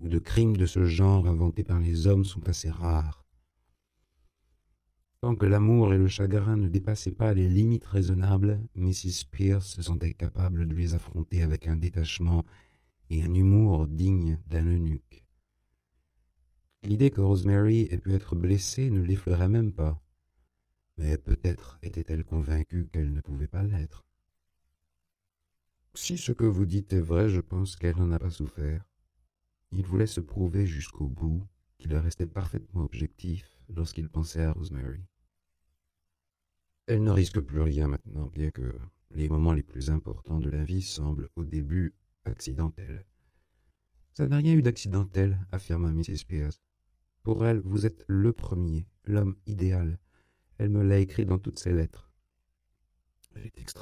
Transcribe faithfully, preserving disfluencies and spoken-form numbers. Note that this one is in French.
ou de crimes de ce genre inventés par les hommes sont assez rares. Tant que l'amour et le chagrin ne dépassaient pas les limites raisonnables, missus Pierce se sentait capable de les affronter avec un détachement et un humour digne d'un eunuque. L'idée que Rosemary ait pu être blessée ne l'effleurait même pas, mais peut-être était-elle convaincue qu'elle ne pouvait pas l'être. Si ce que vous dites est vrai, je pense qu'elle n'en a pas souffert. Il voulait se prouver jusqu'au bout qu'il restait parfaitement objectif lorsqu'il pensait à Rosemary. Elle ne risque plus rien maintenant, bien que les moments les plus importants de la vie semblent au début accidentels. Ça n'a rien eu d'accidentel, affirma missus Pierce. Pour elle, vous êtes le premier, l'homme idéal. Elle me l'a écrit dans toutes ses lettres. Elle est extra